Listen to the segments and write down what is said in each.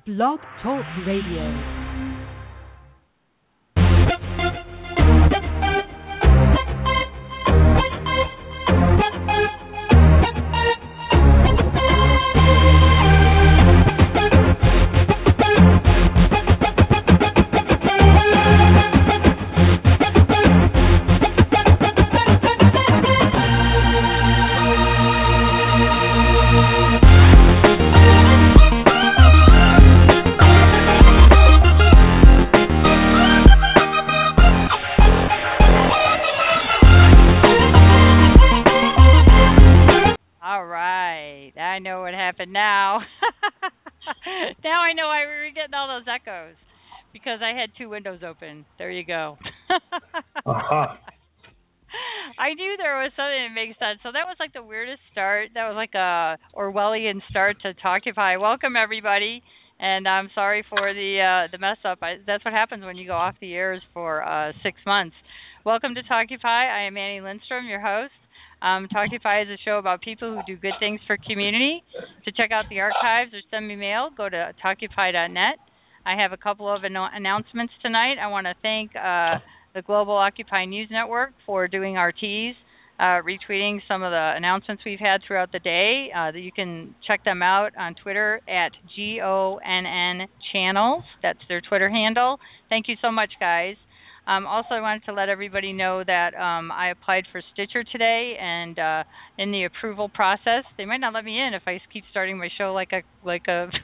Blog Talk Radio. Now. Now I know why we were getting all those echoes. Because I had two windows open. There you go. Uh-huh. I knew there was something that makes sense. So that was like the weirdest start. That was like a Orwellian start to Talkify. Welcome, everybody. And I'm sorry for the mess up. That's what happens when you go off the airs for 6 months. Welcome to Talkify. I am Annie Lindstrom, your host. Talkify is a show about people who do good things for community. To check out the archives or send me mail, go to talkify.net. I have a couple of announcements tonight. I want to thank the Global Occupy News Network for doing our tease, retweeting some of the announcements we've had throughout the day. You can check them out on Twitter at GONN Channels. That's their Twitter handle. Thank you so much, guys. Also, I wanted to let everybody know that I applied for Stitcher today, and in the approval process, they might not let me in if I keep starting my show like a like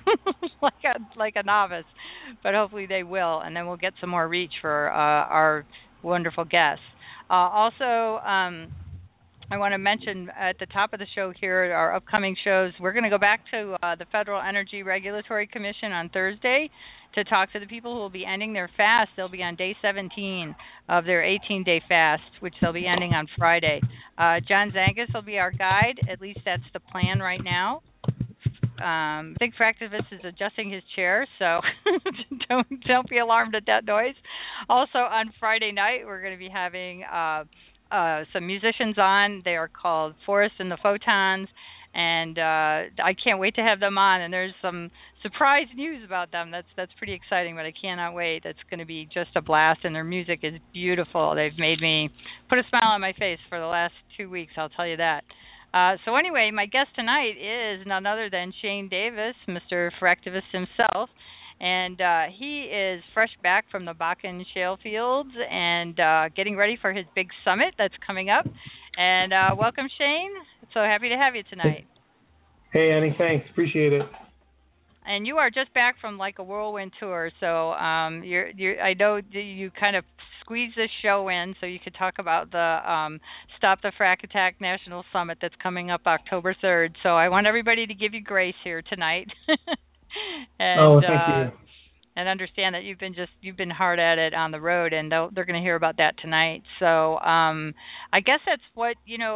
a novice, but hopefully they will, and then we'll get some more reach for our wonderful guests. Also, I want to mention at the top of the show here, our upcoming shows, we're going to go back to the Federal Energy Regulatory Commission on Thursday to talk to the people who will be ending their fast. They'll be on day 17 of their 18-day fast, which they'll be ending on Friday. John Zangus will be our guide. At least that's the plan right now. Big Fractivist is adjusting his chair, so don't be alarmed at that noise. Also, on Friday night, we're going to be having some musicians on. They are called Forrest and the Photons, and I can't wait to have them on. And there's some surprise news about them. That's pretty exciting, but I cannot wait. That's going to be just a blast, and their music is beautiful. They've made me put a smile on my face for the last 2 weeks, I'll tell you that. So anyway, my guest tonight is none other than Shane Davis, Mr. Fractivist himself. And he is fresh back from the Bakken shale fields and getting ready for his big summit that's coming up. And welcome, Shane. So happy to have you tonight. Hey, Annie. Thanks. Appreciate it. And you are just back from like a whirlwind tour, so I know you kind of squeezed this show in so you could talk about the Stop the Frack Attack National Summit that's coming up October 3rd. So I want everybody to give you grace here tonight. And, thank you. And understand that you've been hard at it on the road, and they're going to hear about that tonight. So I guess that's what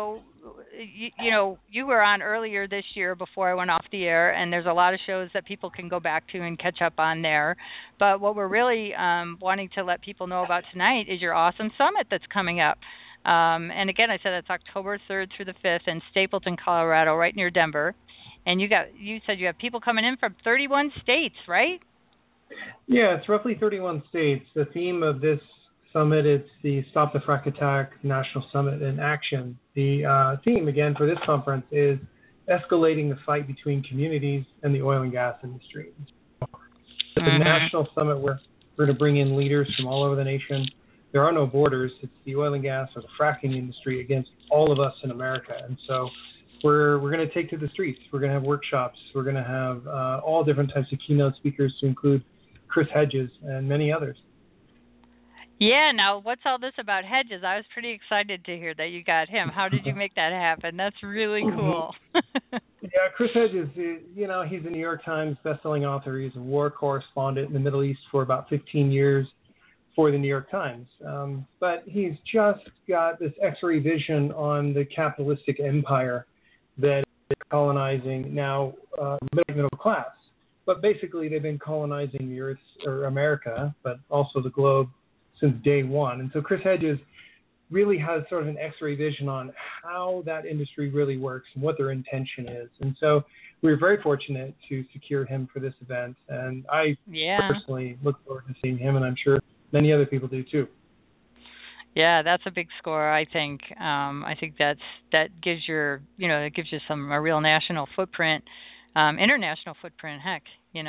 you were on earlier this year before I went off the air, and there's a lot of shows that people can go back to and catch up on there. But what we're really wanting to let people know about tonight is your awesome summit that's coming up. And again, I said it's October 3rd through the 5th in Stapleton, Colorado, right near Denver. And you said you have people coming in from 31 states, right? Yeah, it's roughly 31 states. The theme of this summit is the Stop the Frack Attack National Summit in Action. The theme, again, for this conference is escalating the fight between communities and the oil and gas industry. It's a national summit where we're going to bring in leaders from all over the nation. There are no borders. It's the oil and gas or the fracking industry against all of us in America. And so we're going to take to the streets. We're going to have workshops. We're going to have all different types of keynote speakers to include Chris Hedges and many others. Yeah, now what's all this about Hedges? I was pretty excited to hear that you got him. How did you make that happen? That's really cool. Yeah, Chris Hedges, he's a New York Times bestselling author. He's a war correspondent in the Middle East for about 15 years for the New York Times. But he's just got this X-ray vision on the capitalistic empire that is colonizing now middle class. But basically, they've been colonizing the Earth, or America, but also the globe since day one. And so Chris Hedges really has sort of an X-ray vision on how that industry really works and what their intention is. And so we were very fortunate to secure him for this event, and I personally look forward to seeing him, and I'm sure many other people do too. Yeah, that's a big score, I think. I think that gives a real national footprint, international footprint. Heck,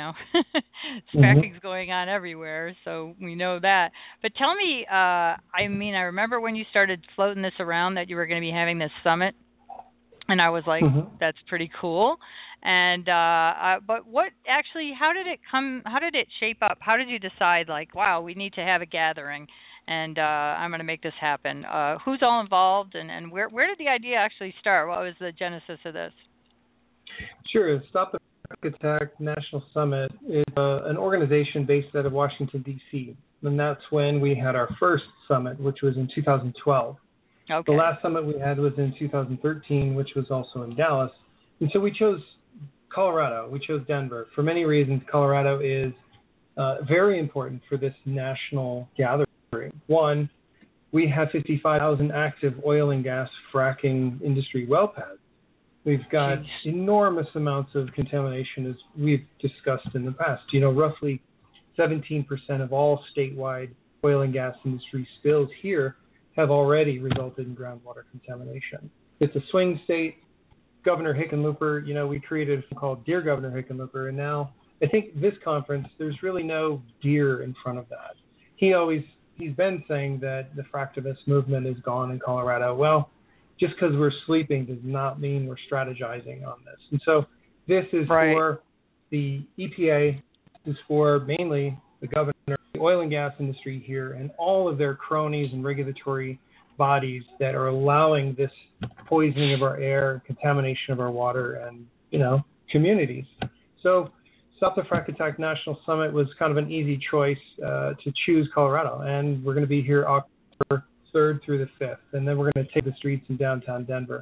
fracking's going on everywhere, so we know that. But tell me, I remember when you started floating this around that you were going to be having this summit, and I was like, that's pretty cool. And but what actually? How did it come? How did it shape up? How did you decide? Like, wow, we need to have a gathering, and I'm going to make this happen. Who's all involved, and where did the idea actually start? What was the genesis of this? Sure. Stop the Frack Attack National Summit is an organization based out of Washington, D.C., and that's when we had our first summit, which was in 2012. Okay. The last summit we had was in 2013, which was also in Dallas. And so we chose Colorado. We chose Denver. For many reasons, Colorado is very important for this national gathering. One, we have 55,000 active oil and gas fracking industry well pads. We've got enormous amounts of contamination, as we've discussed in the past. Roughly 17% of all statewide oil and gas industry spills here have already resulted in groundwater contamination. It's a swing state. Governor Hickenlooper, we created a thing called Dear Governor Hickenlooper, and now I think this conference, there's really no dear in front of that. He's been saying that the fractivist movement is gone in Colorado. Well, just because we're sleeping does not mean we're strategizing on this. And so this is for the EPA, this is for mainly the governor, the oil and gas industry here, and all of their cronies and regulatory bodies that are allowing this poisoning of our air, contamination of our water, and, communities. So Stop the Frack Attack National Summit was kind of an easy choice to choose Colorado, and we're going to be here October 3rd through the 5th, and then we're going to take the streets in downtown Denver.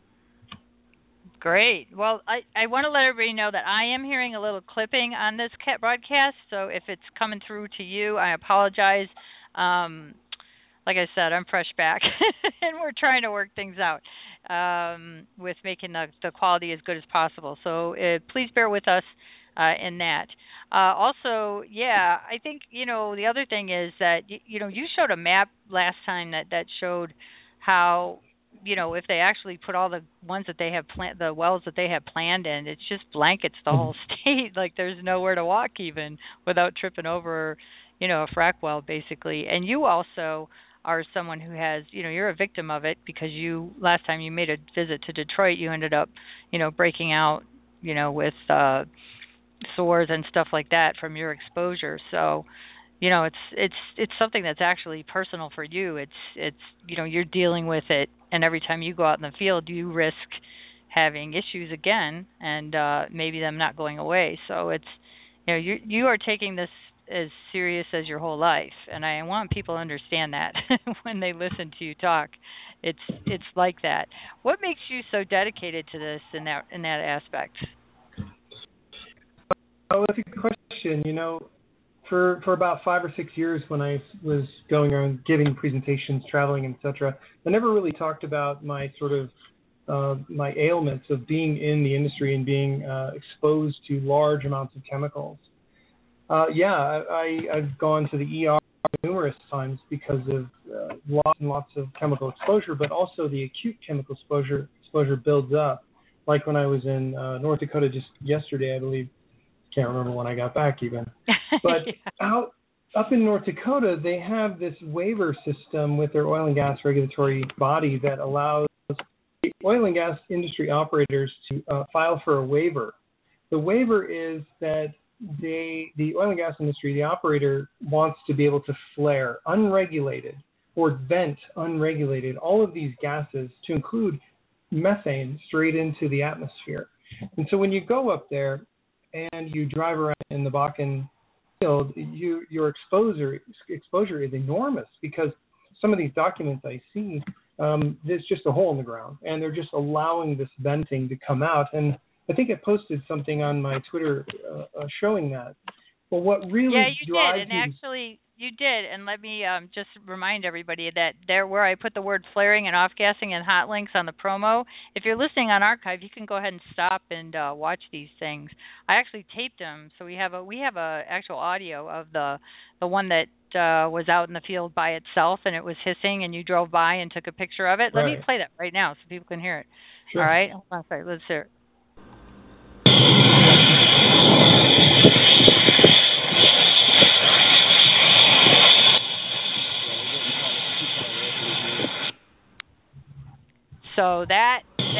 Great. Well, I want to let everybody know that I am hearing a little clipping on this broadcast, so if it's coming through to you, I apologize. Like I said, I'm fresh back, and we're trying to work things out with making the quality as good as possible. So please bear with us in that. Also, I think, the other thing is that, you showed a map last time that showed how, if they actually put all the ones that they have the wells that they have planned in, it's just blankets the whole state. Like there's nowhere to walk even without tripping over, a frack well basically. And you also are someone who has, you're a victim of it because last time you made a visit to Detroit, you ended up, breaking out, with sores and stuff like that from your exposure. So, it's something that's actually personal for you. It's you're dealing with it, and every time you go out in the field, you risk having issues again, and maybe them not going away. So it's, you are taking this as serious as your whole life, and I want people to understand that when they listen to you talk. It's like that. What makes you so dedicated to this in that aspect? Oh, that's a good question. For about 5 or 6 years when I was going around giving presentations, traveling, etc., I never really talked about my sort of my ailments of being in the industry and being exposed to large amounts of chemicals. I've gone to the ER numerous times because of lots and lots of chemical exposure, but also the acute chemical exposure builds up. Like when I was in North Dakota just yesterday, I believe. Can't remember when I got back even. But up in North Dakota, they have this waiver system with their oil and gas regulatory body that allows the oil and gas industry operators to file for a waiver. The waiver is that the oil and gas industry, the operator, wants to be able to flare unregulated or vent unregulated all of these gases, to include methane, straight into the atmosphere. And so when you go up there and you drive around in the Bakken field, your exposure is enormous, because some of these documents I see, there's just a hole in the ground, and they're just allowing this venting to come out. And I think I posted something on my Twitter showing that. But what really you drives did, and actually you did. And let me just remind everybody that there, where I put the word flaring and off-gassing and hot links on the promo, if you're listening on archive, you can go ahead and stop and watch these things. I actually taped them, so we have a actual audio of the one that was out in the field by itself, and it was hissing, and you drove by and took a picture of it. Let me play that right now so people can hear it. Sure. All right, hold on a second. Let's hear it. So that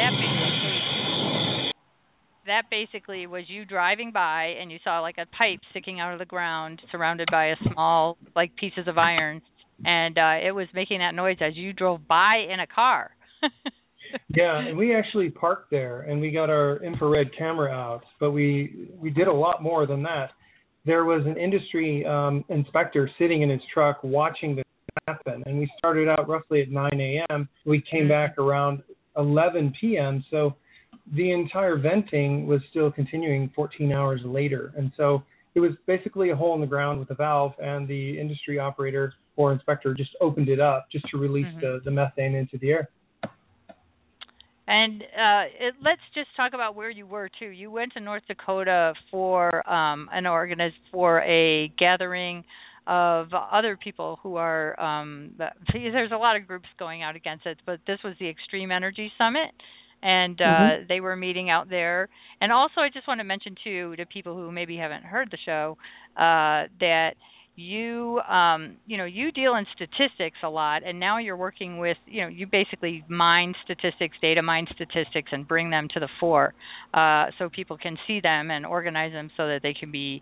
basically was you driving by, and you saw like a pipe sticking out of the ground surrounded by a small like pieces of iron, and it was making that noise as you drove by in a car. Yeah, and we actually parked there, and we got our infrared camera out, but we did a lot more than that. There was an industry inspector sitting in his truck watching this happen, and we started out roughly at 9 a.m. We came back around 11 p.m., so the entire venting was still continuing 14 hours later. And so it was basically a hole in the ground with a valve, and the industry operator or inspector just opened it up just to release the methane into the air. And let's just talk about where you were too. You went to North Dakota for for a gathering of other people who are. There's a lot of groups going out against it, but this was the Extreme Energy Summit, and they were meeting out there. And also, I just want to mention too to people who maybe haven't heard the show that you deal in statistics a lot, and now you're working with, you basically data mine statistics and bring them to the fore so people can see them and organize them so that they can be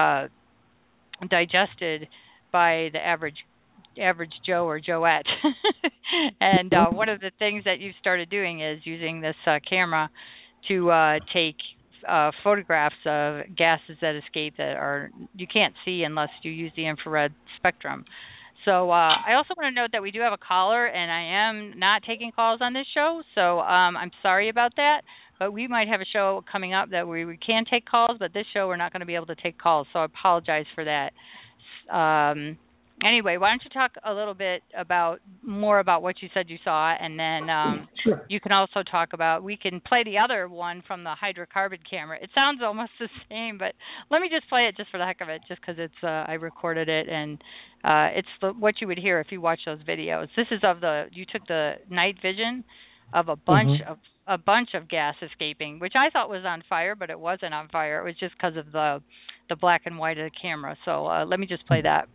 digested by the average Joe or Joette. And one of the things that you've started doing is using this camera to take photographs of gases that escape that you can't see unless you use the infrared spectrum. So I also want to note that we do have a caller, and I am not taking calls on this show, so I'm sorry about that. But we might have a show coming up that we can take calls, but this show we're not going to be able to take calls, so I apologize for that. Anyway, why don't you talk a little bit more about what you said you saw, and then Sure. You can also talk about, we can play the other one from the hydrocarbon camera. It sounds almost the same, but let me just play it just for the heck of it, just because I recorded it, and it's what you would hear if you watch those videos. This is you took the night vision of a bunch of gas escaping, which I thought was on fire, but it wasn't on fire. It was just because of the black and white of the camera. So let me just play that.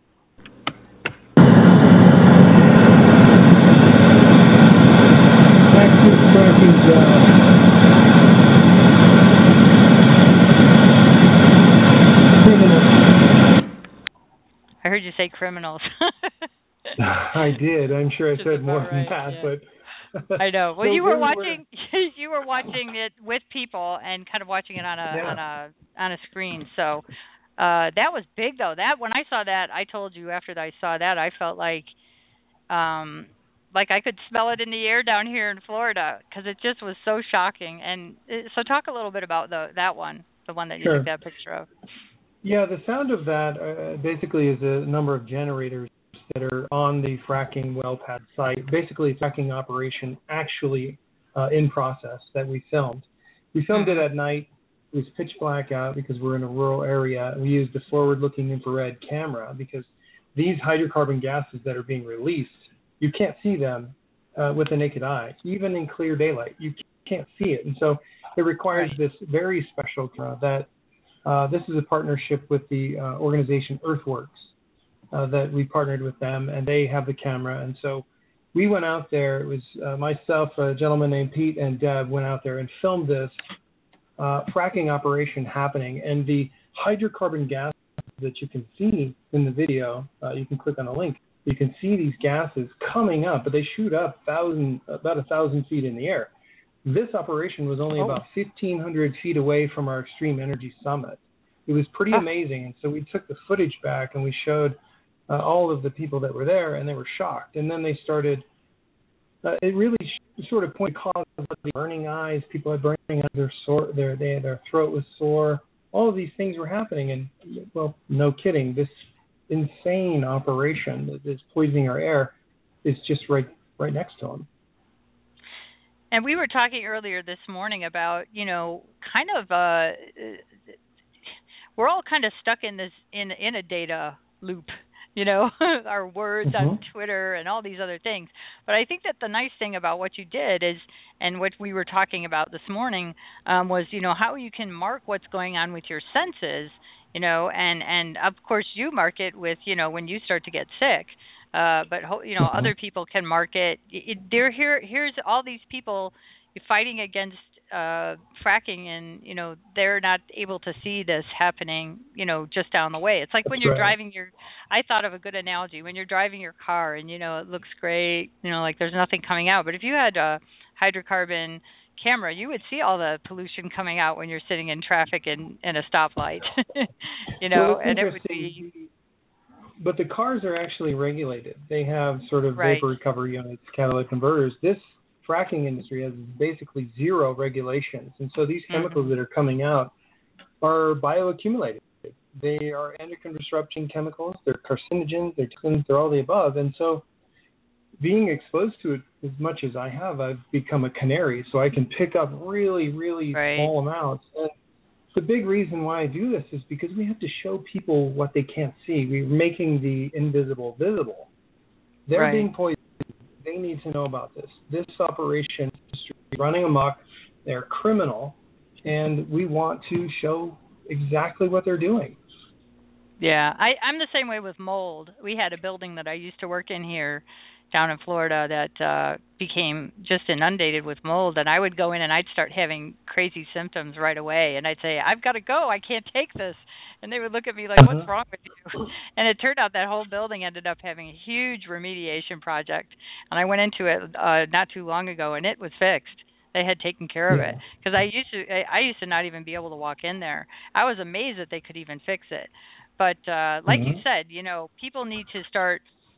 I heard you say criminals. I did. I'm sure I said more than that, but I know. Well, you were watching it with people and kind of watching it on a screen. So that was big, though. That when I saw that, I told you after I saw that, I felt like I could smell it in the air down here in Florida, because it just was so shocking. And so talk a little bit about that one, the one that you took that picture of. Yeah, the sound of that basically is a number of generators that are on the fracking well pad site. Basically, fracking operation actually in process that we filmed. We filmed it at night. It was pitch black out because we're in a rural area. We used a forward-looking infrared camera because these hydrocarbon gases that are being released, you can't see them with the naked eye. Even in clear daylight, you can't see it. And so it requires this very special camera that this is a partnership with the organization Earthworks that we partnered with them, and they have the camera. And so we went out there. It was myself, a gentleman named Pete, and Deb went out there and filmed this fracking operation happening. And the hydrocarbon gas that you can see in the video, you can click on a link. You can see these gases coming up, but they shoot up about 1,000 feet in the air. This operation was only about 1,500 feet away from our Extreme Energy Summit. It was pretty amazing. And so we took the footage back and we showed all of the people that were there, and they were shocked. And then they started, it really sort of pointed cause of the burning eyes. People had burning eyes, their throat was sore. all of these things were happening, and well, no kidding, this insane operation that is poisoning our air is just right next to them. And we were talking earlier this morning about, kind of we're all kind of stuck in this in a data loop, our words on Twitter and all these other things. But I think that the nice thing about what you did is, and what we were talking about this morning, was, how you can mark what's going on with your senses, and of course you mark it with, when you start to get sick. But other people can mark it. Here's all these people fighting against fracking, and they're not able to see this happening, just down the way. It's like when you're driving I thought of a good analogy, when you're driving your car and it looks great, like there's nothing coming out. But if you had a hydrocarbon camera, you would see all the pollution coming out when you're sitting in traffic in a stoplight. And it would be. But the cars are actually regulated. They have sort of vapor recovery units, catalytic converters. This fracking industry has basically zero regulations. And so these chemicals that are coming out are bioaccumulated. They are endocrine disrupting chemicals. They're carcinogens. They're toxins. They're all the above. And so being exposed to it as much as I have, I've become a canary. So I can pick up really, really small amounts. And the big reason why I do this is because we have to show people what they can't see. We're making the invisible visible. They're being poisoned. They need to know about this. This operation is running amok. They're criminal, and we want to show exactly what they're doing. Yeah, I'm the same way with mold. We had a building that I used to work in here down in Florida that became just inundated with mold, and I would go in and I'd start having crazy symptoms right away, and I'd say, I've got to go, I can't take this. And they would look at me like, what's wrong with you? And it turned out that whole building ended up having a huge remediation project, and I went into it not too long ago, and it was fixed. They had taken care of it, because I used to not even be able to walk in there. I was amazed that they could even fix it. But like you said, people need to start.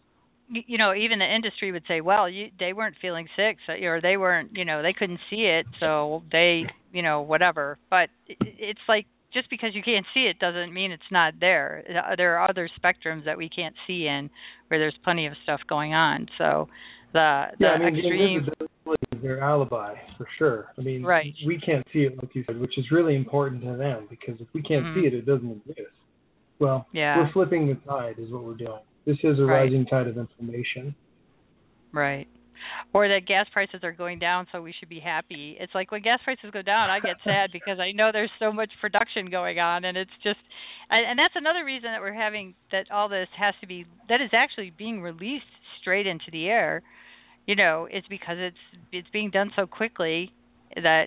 Even the industry would say, well, they weren't feeling sick, or they weren't, they couldn't see it, so they, whatever. But it's like, just because you can't see it doesn't mean it's not there. There are other spectrums that we can't see in where there's plenty of stuff going on. So the extreme... invisibility is their alibi, for sure. I mean, we can't see it, like you said, which is really important to them, because if we can't see it, it doesn't exist. Well, we're flipping the tide is what we're doing. This is a rising tide of information. Right. Or that gas prices are going down, so we should be happy. It's like when gas prices go down, I get sad because I know there's so much production going on, and it's just, and that's another reason that we're having, that all this has to be, that is actually being released straight into the air, it's because it's being done so quickly that,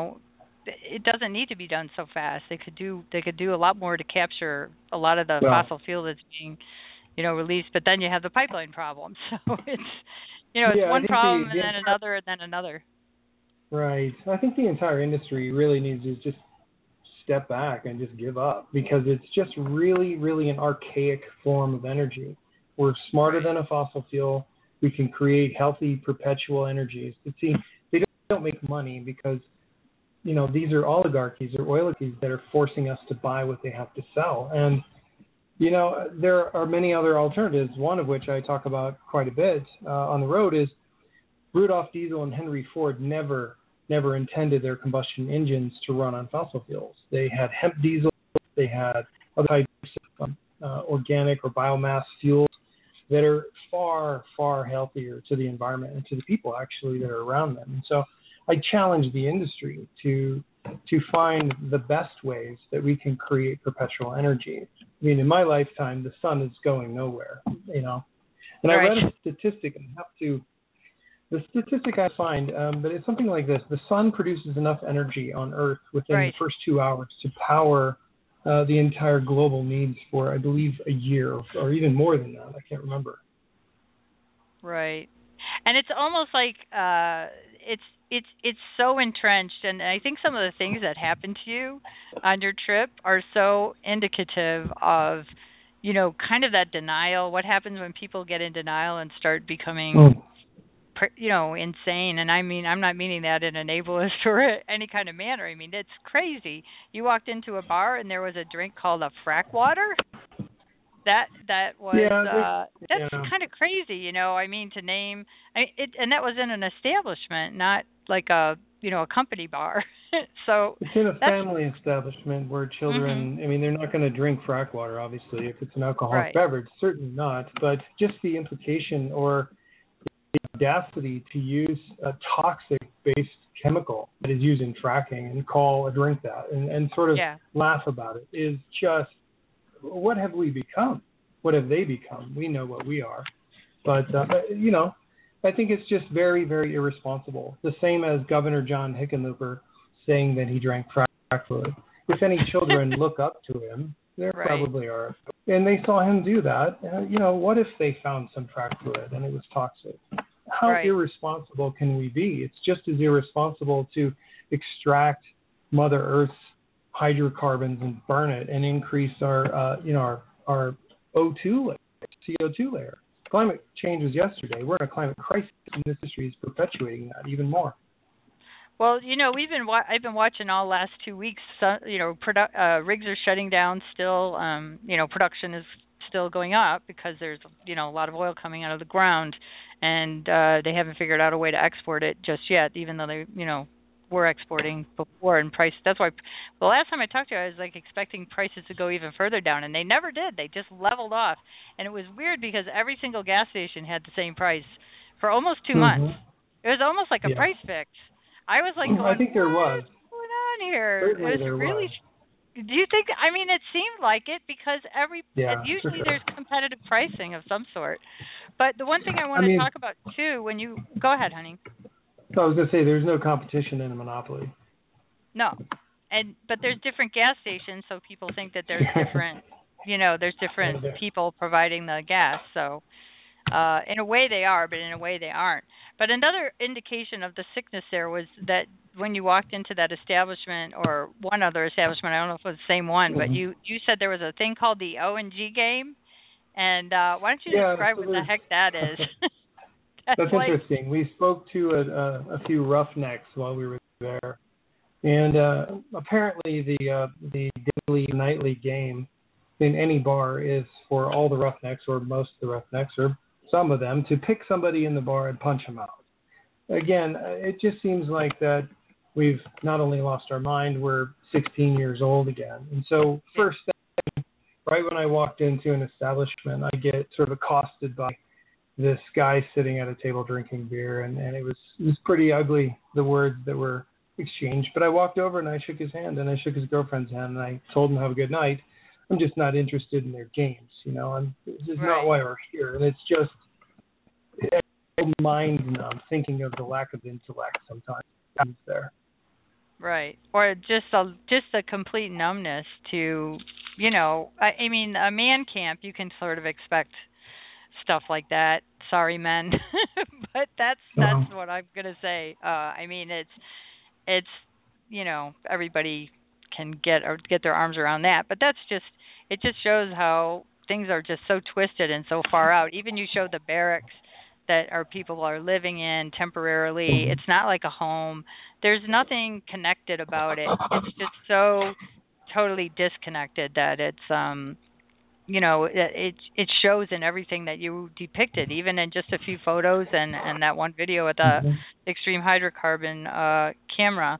it doesn't need to be done so fast. They could do a lot more to capture a lot of the fossil fuel that's being released, but then you have the pipeline problem. So it's, it's one problem and then another and then another. Right. I think the entire industry really needs to just step back and just give up, because it's just really, really an archaic form of energy. We're smarter than a fossil fuel. We can create healthy, perpetual energies. But see, they don't make money because, these are oligarchies or oligarchies that are forcing us to buy what they have to sell. And there are many other alternatives, one of which I talk about quite a bit on the road is Rudolph Diesel and Henry Ford never intended their combustion engines to run on fossil fuels. They had hemp diesel, they had other types of organic or biomass fuels that are far, far healthier to the environment and to the people actually that are around them. And so I challenge the industry to find the best ways that we can create perpetual energy. I mean, in my lifetime, the sun is going nowhere, And I read a statistic, and the statistic I find, but it's something like this. The sun produces enough energy on Earth within the first 2 hours to power the entire global needs for, I believe, a year or even more than that. I can't remember. Right. And it's almost like it's so entrenched, and I think some of the things that happened to you on your trip are so indicative of, kind of that denial. What happens when people get in denial and start becoming insane. And I mean, I'm not meaning that in an ableist or any kind of manner. I mean, it's crazy. You walked into a bar and there was a drink called a frack water. That was that's kind of crazy, I mean, to name it, and that was in an establishment, not like a company bar. So it's in a family establishment where children. I mean, they're not going to drink frack water, obviously, if it's an alcoholic beverage. Certainly not. But just the implication or the audacity to use a toxic-based chemical that is used in fracking and call a drink that, and sort of laugh about it is just. What have we become? What have they become? We know what we are. But, I think it's just very, very irresponsible. The same as Governor John Hickenlooper saying that he drank frack fluid. If any children look up to him, there probably are. And they saw him do that. What if they found some frack fluid and it was toxic? How irresponsible can we be? It's just as irresponsible to extract Mother Earth's hydrocarbons and burn it and increase our O2 layer, CO2 layer. Climate change was yesterday. We're in a climate crisis, and this industry is perpetuating that even more. Well, I've been watching all last 2 weeks. Rigs are shutting down still. Production is still going up because there's a lot of oil coming out of the ground, and they haven't figured out a way to export it just yet, even though they were exporting before, and price. That's why the last time I talked to you, I was expecting prices to go even further down, and they never did. They just leveled off, and it was weird because every single gas station had the same price for almost 2 months. It was almost like a price fix. I was going, I think there was. What's going on here? Certainly there was. Do you think? I mean, it seemed like it because usually there's competitive pricing of some sort. But the one thing I want to talk about too, when you go ahead, honey. I was going to say there's no competition in a monopoly. No, but there's different gas stations, so people think that there's different, there's different people providing the gas. So in a way they are, but in a way they aren't. But another indication of the sickness there was that when you walked into that establishment or one other establishment, I don't know if it was the same one, but you said there was a thing called the O&G game. And why don't you describe what the heck that is? That's interesting. We spoke to a few roughnecks while we were there, and apparently the daily, nightly game in any bar is for all the roughnecks, or most of the roughnecks, or some of them, to pick somebody in the bar and punch them out. Again, it just seems like that we've not only lost our mind, we're 16 years old again. And so first thing, right when I walked into an establishment, I get sort of accosted by this guy sitting at a table drinking beer, and it was pretty ugly, the words that were exchanged. But I walked over and I shook his hand, and I shook his girlfriend's hand, and I told him have a good night. I'm just not interested in their games, this is not why we're here. And it's just mind numb thinking of the lack of intellect sometimes there. Right, or just a complete numbness to, I mean, a man camp, you can sort of expect stuff like that. Sorry, men, but that's what I'm gonna say. I mean, it's everybody can get their arms around that, but it just shows how things are just so twisted and so far out. Even you showed the barracks that our people are living in temporarily. It's not like a home. There's nothing connected about it. It's just so totally disconnected that it's it shows in everything that you depicted, even in just a few photos and that one video with the extreme hydrocarbon camera.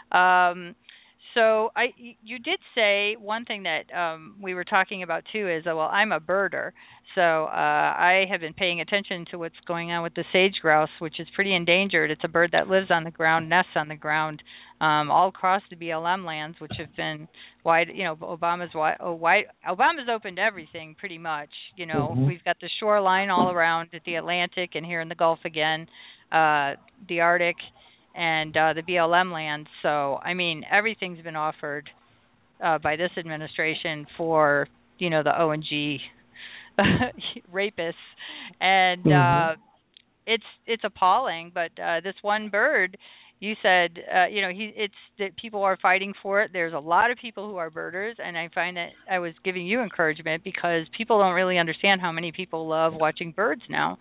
So you did say one thing that we were talking about too is, well, I'm a birder. So I have been paying attention to what's going on with the sage grouse, which is pretty endangered. It's a bird that lives on the ground, nests on the ground, all across the BLM lands, which have been wide. Obama's opened everything pretty much. We've got the shoreline all around the Atlantic and here in the Gulf again, the Arctic, and the BLM lands. So, I mean, everything's been offered by this administration for, the O&G rapists. And it's appalling. But this one bird, you said, it's that people are fighting for it. There's a lot of people who are birders, and I find that I was giving you encouragement because people don't really understand how many people love watching birds now.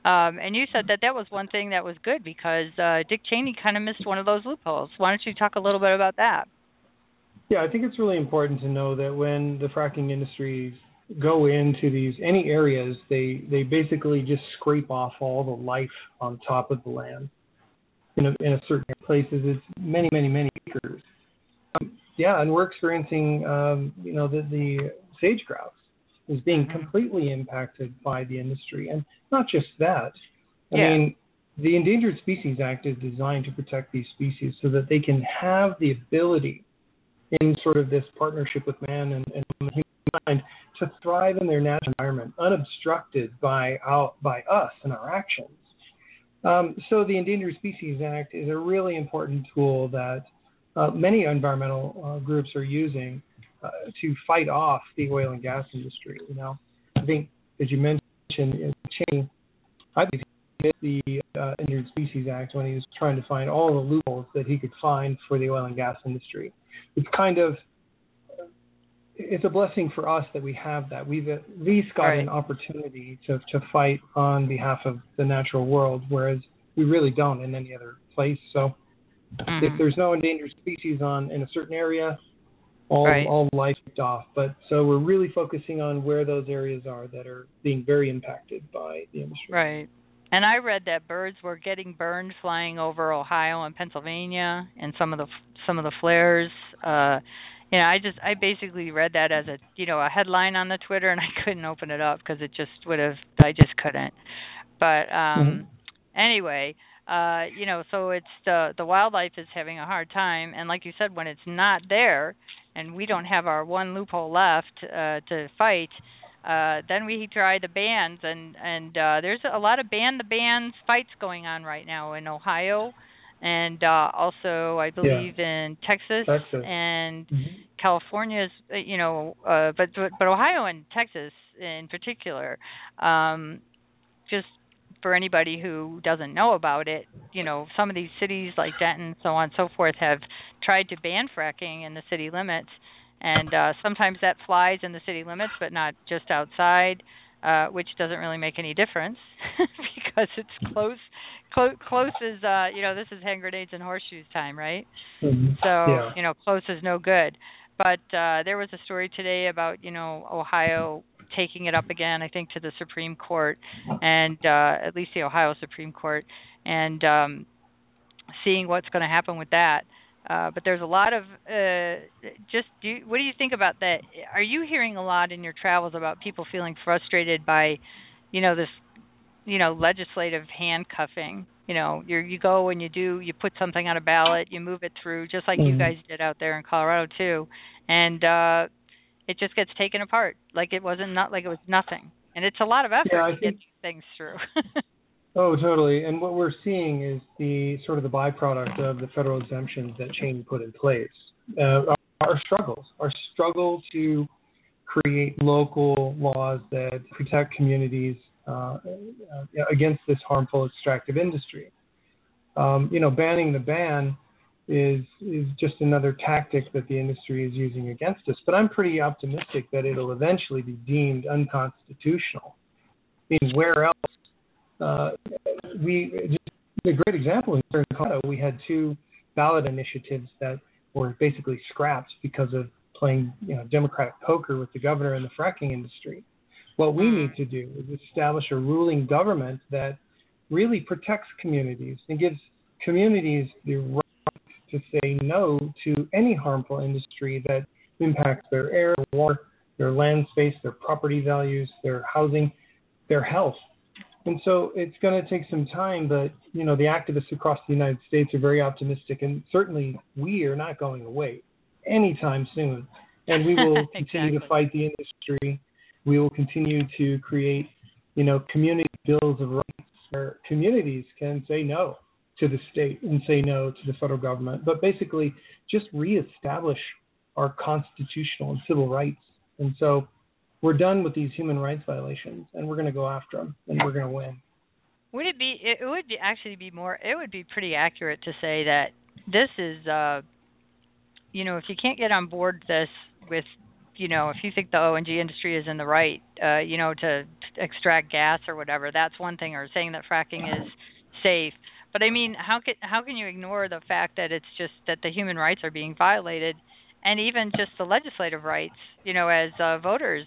And you said that was one thing that was good because Dick Cheney kind of missed one of those loopholes. Why don't you talk a little bit about that? Yeah, I think it's really important to know that when the fracking industries go into any areas, they basically just scrape off all the life on top of the land. In a certain places, it's many acres. And we're experiencing, the sage grouse is being completely impacted by the industry, and not just that. I mean, the Endangered Species Act is designed to protect these species so that they can have the ability, in sort of this partnership with man and humankind, to thrive in their natural environment, unobstructed by us and our actions. So the Endangered Species Act is a really important tool that many environmental groups are using to fight off the oil and gas industry. I think, as you mentioned, Cheney, I think he missed the Endangered Species Act when he was trying to find all the loopholes that he could find for the oil and gas industry. It's a blessing for us that we have that. We've at least got an opportunity to fight on behalf of the natural world, whereas we really don't in any other place. So if there's no endangered species in a certain area, all life is off. But so we're really focusing on where those areas are that are being very impacted by the industry. Right. And I read that birds were getting burned flying over Ohio and Pennsylvania, and some of the flares. I basically read that as a headline on the Twitter, and I couldn't open it up because I just couldn't. But anyway, so it's the wildlife is having a hard time, and like you said, when it's not there, and we don't have our one loophole left to fight, then we try the bans, and there's a lot of ban the bans fights going on right now in Ohio. And also, I believe in Texas and California, but Ohio and Texas in particular. Just for anybody who doesn't know about it, some of these cities like Denton, so on and so forth, have tried to ban fracking in the city limits, and sometimes that flies in the city limits, but not just outside. Which doesn't really make any difference because it's close. Close is, this is hand grenades and horseshoes time, right? So, close is no good. But there was a story today about, Ohio taking it up again, I think, to the Supreme Court, and at least the Ohio Supreme Court, and seeing what's going to happen with that. But there's a lot of what do you think about that? Are you hearing a lot in your travels about people feeling frustrated by, this, legislative handcuffing? You go and you put something on a ballot, you move it through, just like you guys did out there in Colorado too, and it just gets taken apart like it was nothing. And it's a lot of effort to get these things through. Oh, totally. And what we're seeing is the byproduct of the federal exemptions that Cheney put in place. Our struggle to create local laws that protect communities against this harmful extractive industry. Banning the ban is just another tactic that the industry is using against us. But I'm pretty optimistic that it'll eventually be deemed unconstitutional. I mean, where else? A great example here in Colorado, we had 2 ballot initiatives that were basically scrapped because of playing Democratic poker with the governor and the fracking industry. What we need to do is establish a ruling government that really protects communities and gives communities the right to say no to any harmful industry that impacts their air, water, their land space, their property values, their housing, their health. And so it's going to take some time, but, the activists across the United States are very optimistic, and certainly we are not going away anytime soon. And we will continue to fight the industry. We will continue to create, community bills of rights where communities can say no to the state and say no to the federal government, but basically just reestablish our constitutional and civil rights. And so we're done with these human rights violations, and we're going to go after them, and we're going to win. It would be pretty accurate to say that this is, if you can't get on board this with, if you think the O&G industry is in the right, to extract gas or whatever. That's one thing, or saying that fracking is safe. But I mean, how can you ignore the fact that it's just that the human rights are being violated, and even just the legislative rights, as voters,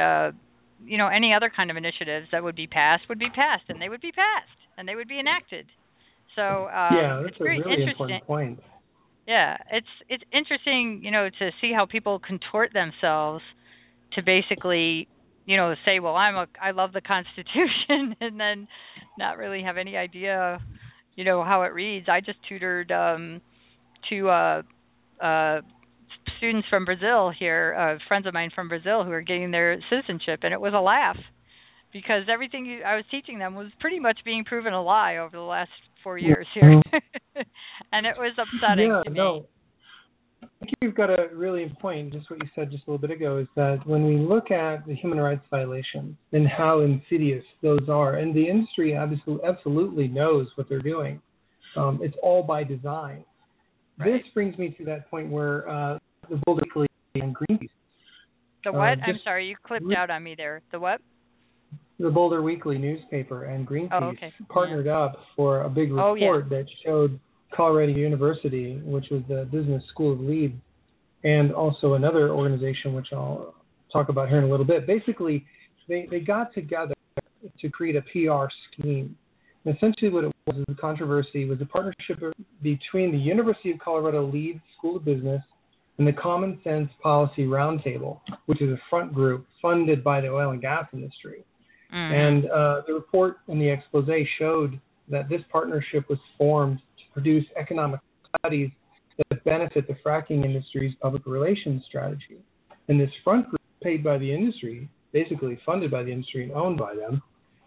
any other kind of initiatives that would be passed, and they would be passed, and they would be enacted. So that's it's a very really interesting. important point. Yeah, it's interesting, to see how people contort themselves to basically, say, well, I love the Constitution, and then not really have any idea, how it reads. I just tutored two students from Brazil here, friends of mine from Brazil, who are getting their citizenship, and it was a laugh because everything I was teaching them was pretty much being proven a lie over the last 4 years here, and it was upsetting to me. No. I think you've got a really important point, just what you said just a little bit ago, is that when we look at the human rights violations and how insidious those are, and the industry absolutely knows what they're doing, it's all by design. Right. This brings me to that point where the Boulder Weekly and Greenpeace. The what? I'm sorry, you clipped out on me there. The what? The Boulder Weekly newspaper and Greenpeace partnered up for a big report that showed Colorado University, which was the Business School of Leeds, and also another organization, which I'll talk about here in a little bit. Basically, they got together to create a PR scheme. And essentially what it was, the controversy, was a partnership between the University of Colorado Leeds School of Business and the Common Sense Policy Roundtable, which is a front group funded by the oil and gas industry. And the report and the expose showed that this partnership was formed to produce economic studies that benefit the fracking industry's public relations strategy. And this front group, paid by the industry, basically funded by the industry and owned by them,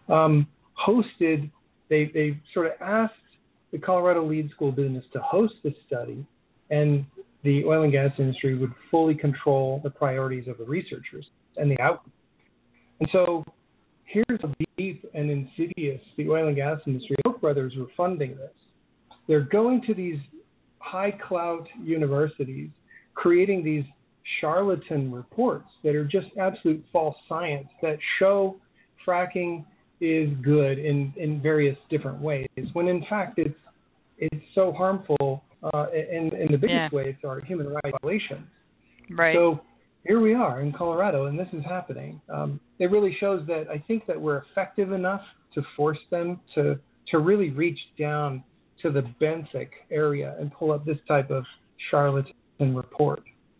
they sort of asked the Colorado Leeds School of Business to host this study, and the oil and gas industry would fully control the priorities of the researchers and the outcome. And so here's how deep and insidious the oil and gas industry. Koch brothers were funding this. They're going to these high-clout universities, creating these charlatan reports that are just absolute false science that show fracking is good in various different ways, when in fact it's so harmful. In the biggest way, it's our human rights violations. Right. So here we are in Colorado, and this is happening. It really shows that I think that we're effective enough to force them to really reach down to the benthic area and pull up this type of charlatan report.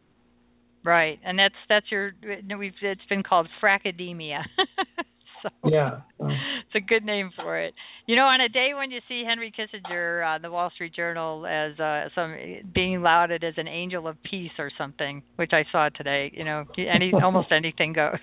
Right, and it's been called frackademia. So yeah, it's a good name for it. On a day when you see Henry Kissinger on the Wall Street Journal as being lauded as an angel of peace or something, which I saw today, almost anything goes.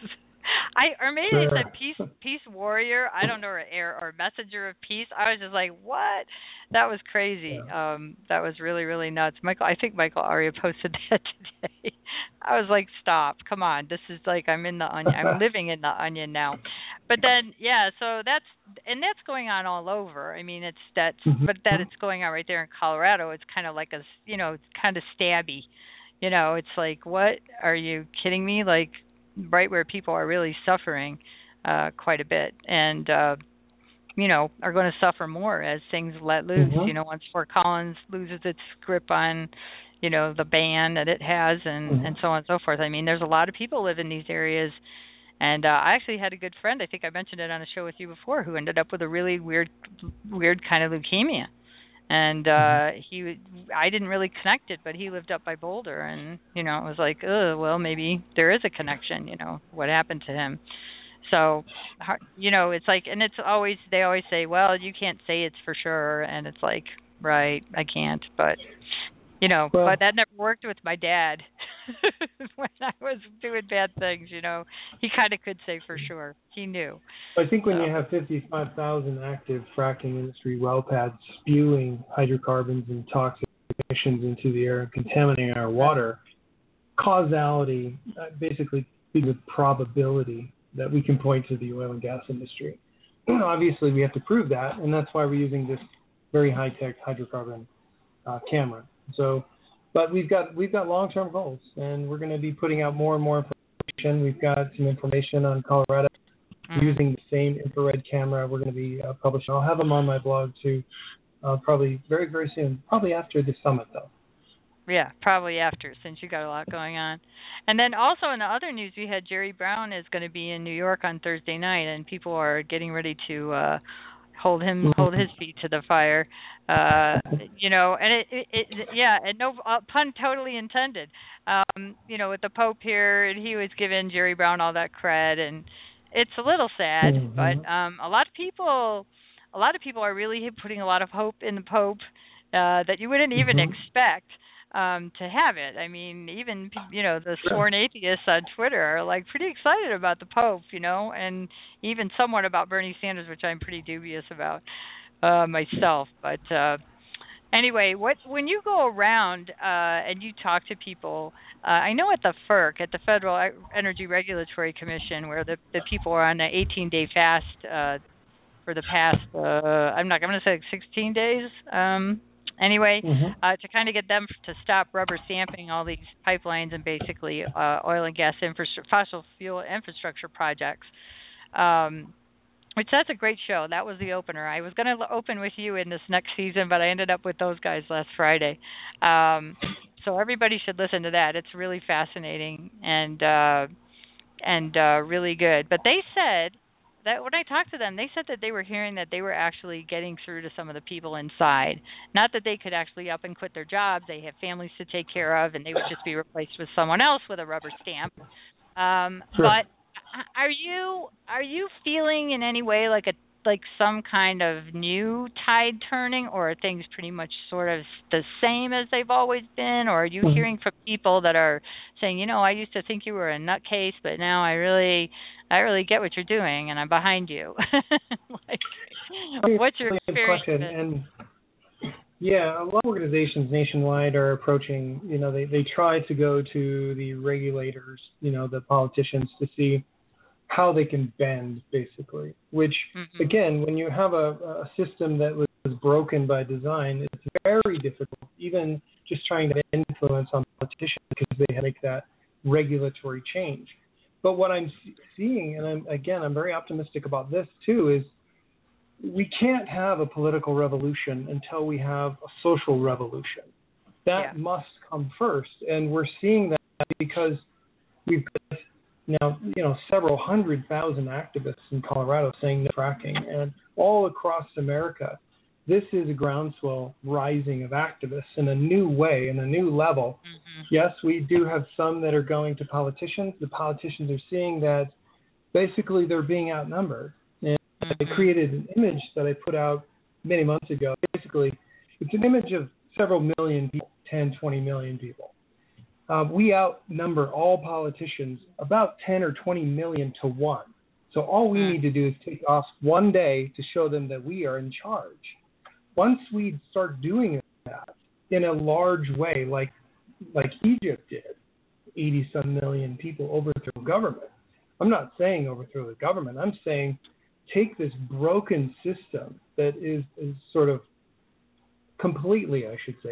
They said peace warrior. I don't know, or messenger of peace. I was just like, what? That was crazy. Yeah. That was really, really nuts. I think Michael Aria posted that today. I was like, stop, come on. This is like I'm in the Onion. I'm living in the Onion now. But then, so that's going on all over. I mean, but that it's going on right there in Colorado. It's kind of like it's kind of stabby. It's like, what? Are you kidding me? Like, right where people are really suffering quite a bit, and are going to suffer more as things let loose. Once Fort Collins loses its grip on the ban that it has, and so on and so forth. I mean, there's a lot of people live in these areas, and I actually had a good friend, I think I mentioned it on a show with you before, who ended up with a really weird kind of leukemia. And I didn't really connect it, but he lived up by Boulder, and it was like, well, maybe there is a connection. What happened to him? So, it's like, and they always say, well, you can't say it's for sure, and it's like, right, I can't, but but that never worked with my dad when I was doing bad things. He kind of could say for sure. He knew. I think when you have 55,000 active fracking industry well pads spewing hydrocarbons and toxic emissions into the air and contaminating our water, causality basically speaks with probability that we can point to the oil and gas industry. Obviously, we have to prove that, and that's why we're using this very high-tech hydrocarbon camera. So, but we've got long-term goals, and we're going to be putting out more and more information. We've got some information on Colorado using the same infrared camera. We're going to be publishing. I'll have them on my blog too, probably very, very soon. Probably after the summit, though. Yeah, probably after, since you got a lot going on. And then also in the other news, we had Jerry Brown is going to be in New York on Thursday night, and people are getting ready to hold his feet to the fire. You know, and and no pun totally intended. You know, with the Pope here, and he was giving Jerry Brown all that cred, and it's a little sad, but a lot of people are really putting a lot of hope in the Pope that you wouldn't even expect. To have it. I mean, even, you know, the sworn atheists on Twitter are like pretty excited about the Pope, you know, and even somewhat about Bernie Sanders, which I'm pretty dubious about myself. But anyway, when you go around and you talk to people, I know at the FERC, at the Federal Energy Regulatory Commission, where the people are on an 18-day fast for the past, I'm going to say 16 days. Anyway, to kind of get them to stop rubber stamping all these pipelines and basically oil and gas fossil fuel infrastructure projects, which that's a great show. That was the opener. I was going to open with you in this next season, but I ended up with those guys last Friday. So everybody should listen to that. It's really fascinating and really good. But they said that when I talked to them, they said that they were hearing that they were actually getting through to some of the people inside. Not that they could actually up and quit their jobs. They have families to take care of, and they would just be replaced with someone else with a rubber stamp. Sure. But are you feeling in any way like some kind of new tide turning, or are things pretty much sort of the same as they've always been? Or are you hearing from people that are saying, you know, I used to think you were a nutcase, but now I really get what you're doing, and I'm behind you. What's your experience? And yeah, a lot of organizations nationwide are approaching, you know, they try to go to the regulators, you know, the politicians, to see how they can bend, basically, which, again, when you have a system that was broken by design, it's very difficult, even just trying to influence on politicians, because they make that regulatory change. But what I'm seeing, and I'm very optimistic about this too, is we can't have a political revolution until we have a social revolution. That must come first, and we're seeing that because we've got now, you know, several 100,000 activists in Colorado saying no fracking, and all across America, this is a groundswell rising of activists in a new way, in a new level. Yes, we do have some that are going to politicians. The politicians are seeing that basically they're being outnumbered. And I created an image that I put out many months ago. Basically, it's an image of several million people, 10, 20 million people. We outnumber all politicians about 10 or 20 million to 1. So all we need to do is take off one day to show them that we are in charge. Once we start doing that in a large way, like Egypt did, 80-some million people overthrow government. I'm not saying overthrow the government. I'm saying take this broken system that is sort of completely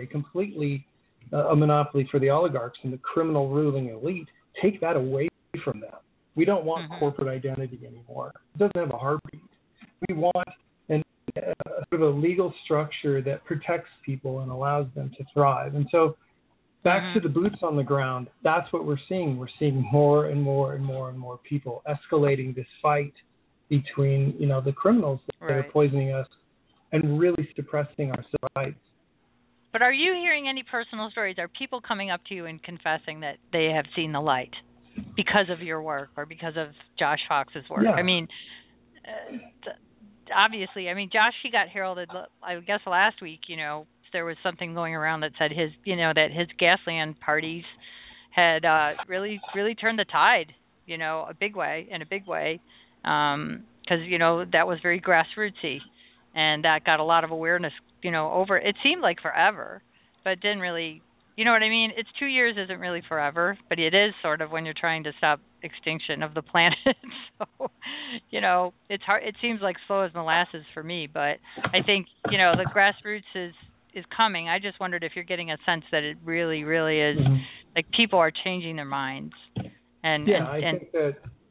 a monopoly for the oligarchs and the criminal ruling elite. Take that away from them. We don't want corporate identity anymore. It doesn't have a heartbeat. We want sort of a legal structure that protects people and allows them to thrive. And so back to the boots on the ground, that's what we're seeing. We're seeing more and more and more and more people escalating this fight between, you know, the criminals that are poisoning us and really suppressing our civil rights. But are you hearing any personal stories? Are people coming up to you and confessing that they have seen the light because of your work or because of Josh Fox's work? Yeah. I mean, obviously, I mean, Josh, he got heralded, I guess last week, you know, there was something going around that said that his Gasland parties had really turned the tide, you know, in a big way, because, you know, that was very grassrootsy, and that got a lot of awareness, you know, it seemed like forever, but it didn't really, you know what I mean? It's 2 years isn't really forever, but it is sort of when you're trying to stop extinction of the planet. So, you know, it's hard. It seems like slow as molasses for me, but I think, you know, the grassroots is coming. I just wondered if you're getting a sense that it really, really is, like, people are changing their minds. I think that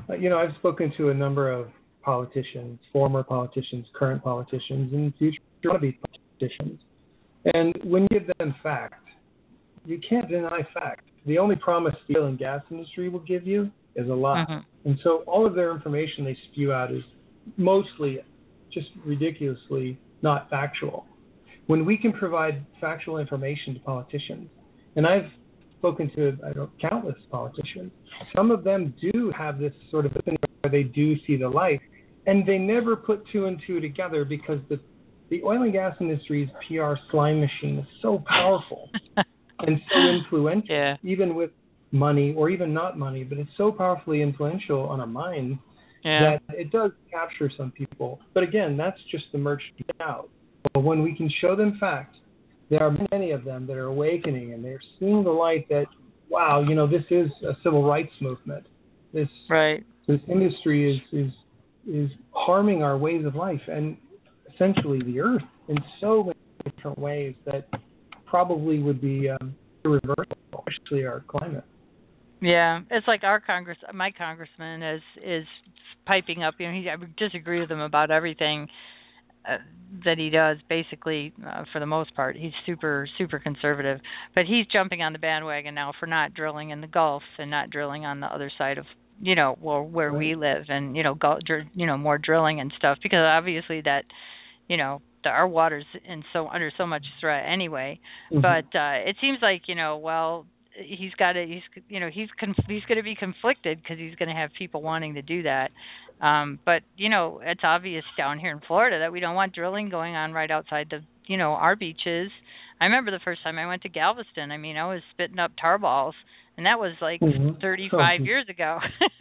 I've spoken to a number of politicians, former politicians, current politicians, and future wannabe politicians. And when you give them facts, you can't deny facts. The only promise the oil and gas industry will give you is a lie. Mm-hmm. And so all of their information they spew out is mostly just ridiculously not factual. When we can provide factual information to politicians, and I've spoken to countless politicians, some of them do have this sort of thing where they do see the light, and they never put two and two together because the oil and gas industry's PR slime machine is so powerful and so influential, even with money or even not money, but it's so powerfully influential on our minds that it does capture some people. But again, that's just the merchant out. But when we can show them facts, there are many of them that are awakening and they're seeing the light that, wow, this is a civil rights movement. This industry is harming our ways of life and essentially the earth in so many different ways that probably would be irreversible, especially our climate. Yeah, it's like my congressman is piping up. I would disagree with him about everything that he does. Basically, for the most part, he's super, super conservative. But he's jumping on the bandwagon now for not drilling in the Gulf and not drilling on the other side of, where we live, and more drilling and stuff, because obviously that, our water's under so much threat anyway. Mm-hmm. But it seems like he's going to be conflicted because he's going to have people wanting to do that. But it's obvious down here in Florida that we don't want drilling going on right outside the our beaches. I remember the first time I went to Galveston. I was spitting up tar balls. And that was like 35 years ago.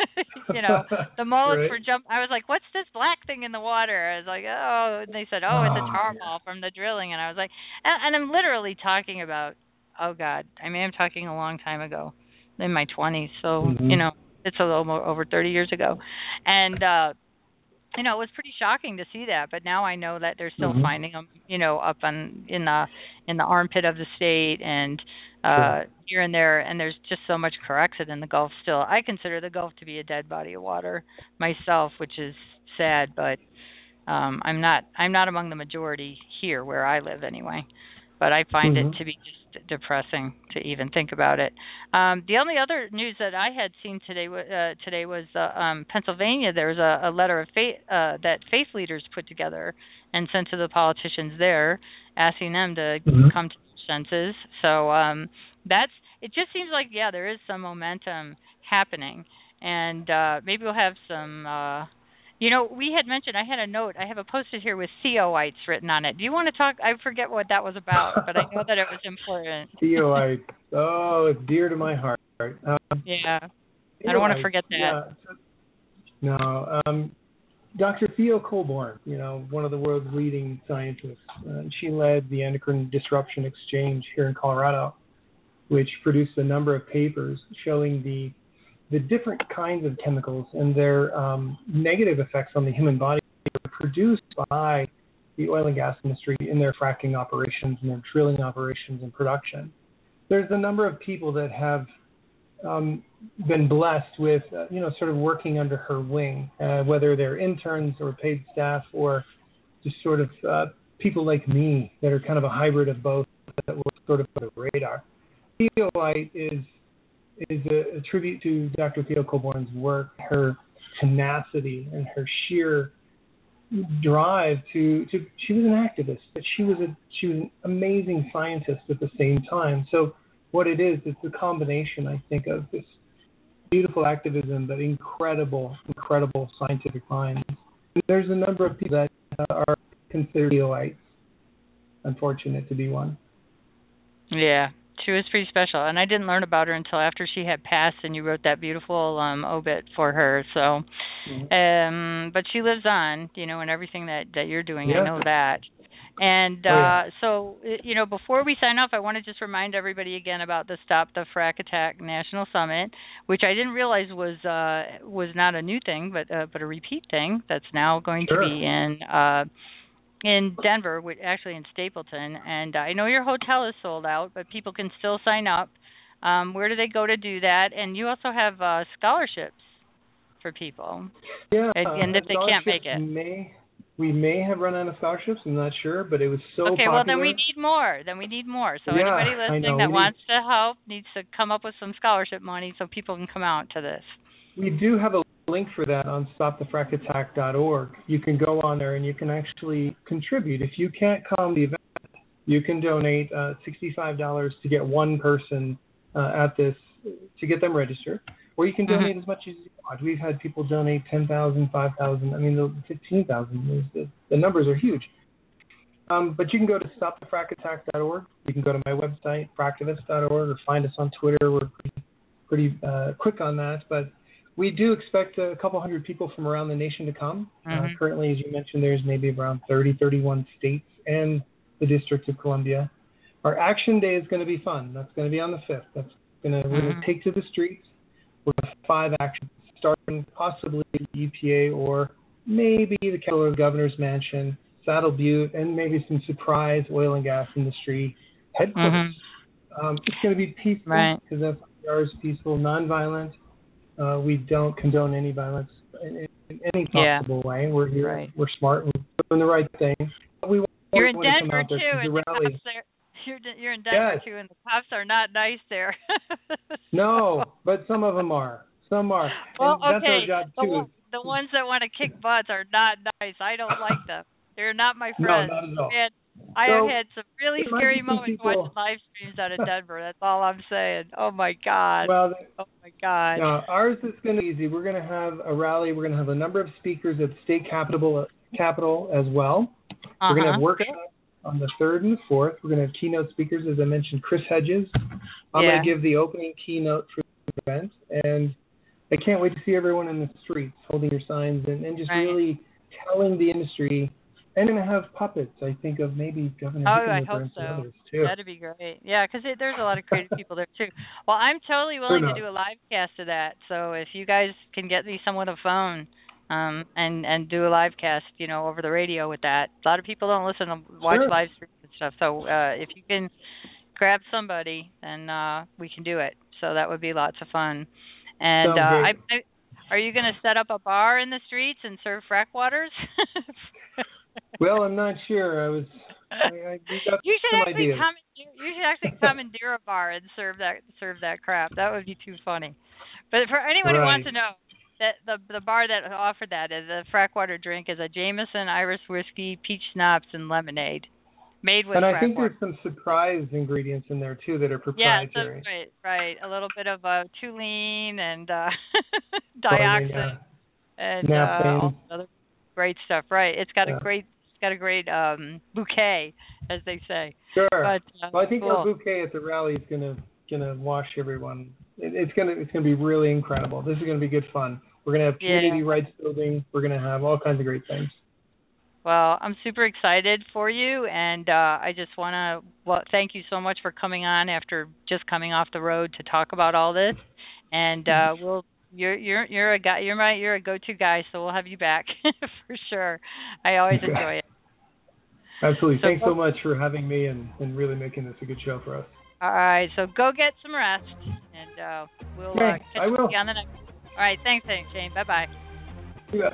The mullets were jumping. I was like, what's this black thing in the water? I was like, oh. And they said, it's a tar ball from the drilling. And I was like, and I'm literally talking about, oh, God. I'm talking a long time ago, in my 20s. So, it's a little more over 30 years ago. And, it was pretty shocking to see that. But now I know that they're still finding them, up in the armpit of the state and here and there, and there's just so much Corexit in the Gulf still. I consider the Gulf to be a dead body of water myself, which is sad, but I'm not among the majority here where I live anyway. But I find it to be just depressing to even think about it. The only other news that I had seen today was Pennsylvania. There was a letter of faith that faith leaders put together and sent to the politicians there, asking them to come to senses. So it just seems like there is some momentum happening, and maybe we'll have some we had mentioned, I had a note, I have a post-it here with theoites written on it. Do you want to talk? I forget what that was about, but I know that it was important. Theoites, it's dear to my heart. I don't want to forget that. No, Dr. Theo Colborn, one of the world's leading scientists, she led the Endocrine Disruption Exchange here in Colorado, which produced a number of papers showing the different kinds of chemicals and their negative effects on the human body produced by the oil and gas industry in their fracking operations and their drilling operations and production. There's a number of people that have been blessed with, sort of working under her wing, whether they're interns or paid staff or just sort of people like me that are kind of a hybrid of both that work sort of on the radar. Theoite is a tribute to Dr. Theo Colborn's work, her tenacity and her sheer drive to she was an activist, but she was an amazing scientist at the same time. So what it is, it's a combination, I think, of this beautiful activism, but incredible scientific minds. And there's a number of people that are considered theoites. Unfortunate to be one. Yeah, she was pretty special, and I didn't learn about her until after she had passed, and you wrote that beautiful obit for her. So, but she lives on, in everything that you're doing. Yeah. I know that. And so, before we sign off, I want to just remind everybody again about the Stop the Frack Attack National Summit, which I didn't realize was not a new thing, but a repeat thing that's now going to be in Denver, actually in Stapleton. And I know your hotel is sold out, but people can still sign up. Where do they go to do that? And you also have scholarships. for people. Yeah, and if they can't make it. We may have run out of scholarships. I'm not sure, but it was so popular. Okay, well, then we need more. So anybody listening that wants to help needs to come up with some scholarship money so people can come out to this. We do have a link for that on stopthefrackattack.org. You can go on there and you can actually contribute. If you can't come to the event, you can donate $65 to get one person at this, to get them registered. Or you can donate as much as you want. We've had people donate $10,000, $5,000, $15,000. The numbers are huge. But you can go to stopthefrackattack.org. You can go to my website, fractivist.org, or find us on Twitter. We're pretty quick on that. But we do expect a couple hundred people from around the nation to come. Currently, as you mentioned, there's maybe around 31 states and the District of Columbia. Our action day is going to be fun. That's going to be on the 5th. We're going to take to the streets. We're going to have 5 actions, starting possibly the EPA or maybe the Capitol or Governor's Mansion, Saddle Butte, and maybe some surprise oil and gas industry headquarters. It's going to be peaceful because that's ours, peaceful, nonviolent. We don't condone any violence in any possible way. We're here. We're smart. We're doing the right thing. We want You're in to come Denver out there too, and the cops you're in Denver too, and the cops are not nice there. No, but some of them are. Some are. Well, and that's our job too. The ones that want to kick butts are not nice. I don't like them. They're not my friends. No, not at all. I have had some really scary moments watching live streams out of Denver. That's all I'm saying. Oh my God. Well, oh my God. No, ours is going to be easy. We're going to have a rally. We're going to have a number of speakers at the state capitol as well. We're going to have workshops on the 3rd and the 4th. We're going to have keynote speakers, as I mentioned, Chris Hedges. I'm going to give the opening keynote for the event, and I can't wait to see everyone in the streets holding your signs and just really telling the industry. And going to have puppets, I think, of maybe Governor Hickenlooper and some others, too. That'd be great. Yeah, because there's a lot of creative people there, too. Well, I'm totally willing to do a live cast of that. So if you guys can get me someone a phone and do a live cast, over the radio with that. A lot of people don't listen to watch live streams and stuff. So if you can grab somebody, then we can do it. So that would be lots of fun. And are you going to set up a bar in the streets and serve frack waters? Well, I'm not sure. You should actually commandeer a bar and serve that crap. That would be too funny. But for anyone who wants to know, that the bar that offered that is a frack water drink is a Jameson Irish whiskey, peach schnapps, and lemonade, made with. And I think water. there's some surprise ingredients in there too that are proprietary. Yeah, right. A little bit of toluene and dioxin and all other great stuff. Right. It's got a great bouquet, as they say. Sure. But, well, I think our bouquet at the rally is gonna wash everyone. It's gonna be really incredible. This is gonna be good fun. We're gonna have community rights building. We're gonna have all kinds of great things. Well, I'm super excited for you, and I just want to thank you so much for coming on after just coming off the road to talk about all this. And you're a guy. You're a go-to guy, so we'll have you back for sure. I always enjoy it. Absolutely. Thanks so much for having me and really making this a good show for us. All right, so go get some rest, and we'll catch you on the next one. All right, thanks, Shane. Bye-bye. Yeah.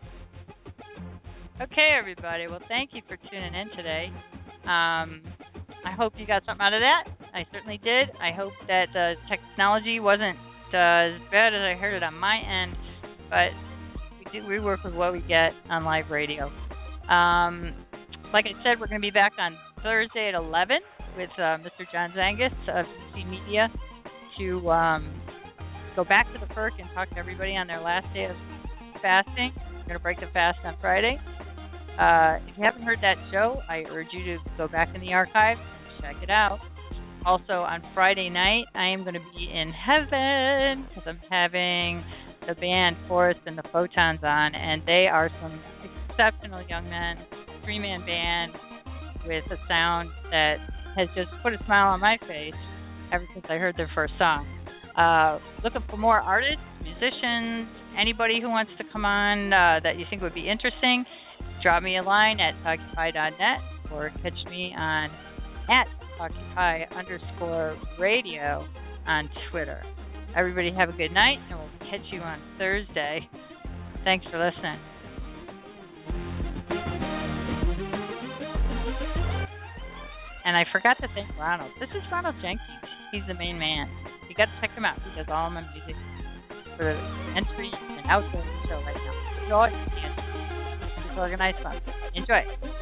Okay, everybody. Well, thank you for tuning in today. I hope you got something out of that. I certainly did. I hope that the technology wasn't as bad as I heard it on my end, but we work with what we get on live radio. Like I said, we're going to be back on Thursday at 11 with Mr. John Zangus of CC Media to go back to the FERC and talk to everybody on their last day of fasting. We're going to break the fast on Friday. If you haven't heard that show, I urge you to go back in the archive and check it out. Also, on Friday night, I am going to be in heaven because I'm having the band Forrest and the Photons on, and they are some exceptional young men, 3-man band with a sound that has just put a smile on my face ever since I heard their first song. Looking for more artists, musicians, anybody who wants to come on that you think would be interesting, drop me a line at talkify.net or catch me on at Talkify_radio on Twitter. Everybody have a good night, and we'll catch you on Thursday. Thanks for listening. And I forgot to thank Ronald. This is Ronald Jenkins. He's the main man. You got to check him out. He does all my music for entry and outro of the show right now. Enjoy. It's organized fun. Enjoy.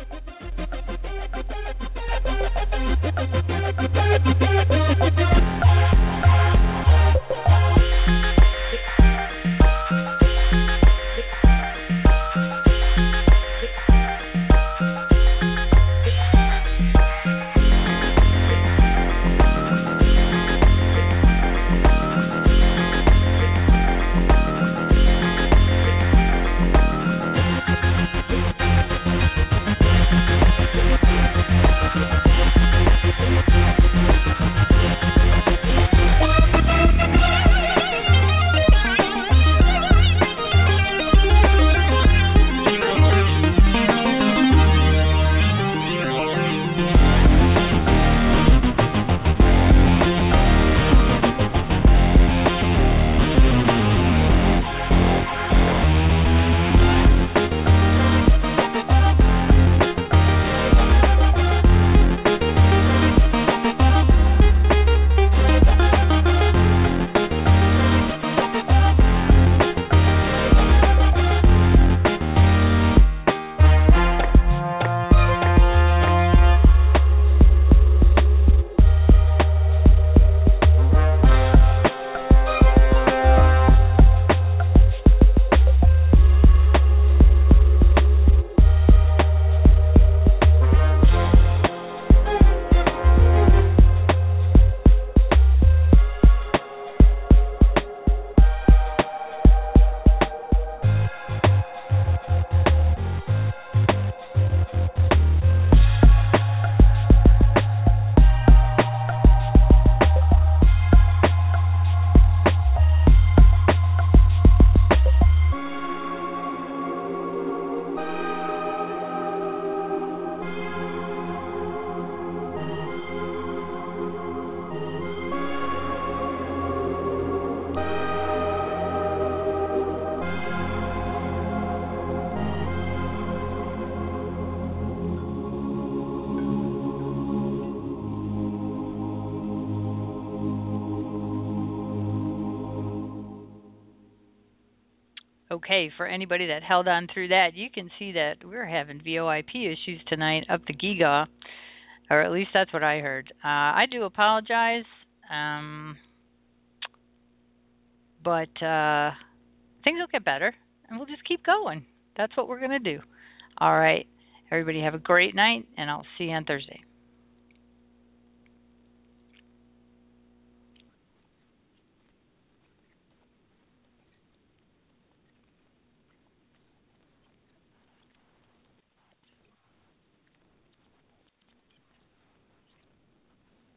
Okay, for anybody that held on through that, you can see that we're having VoIP issues tonight up the Giga, or at least that's what I heard. I do apologize, but things will get better, and we'll just keep going. That's what we're going to do. All right, everybody have a great night, and I'll see you on Thursday.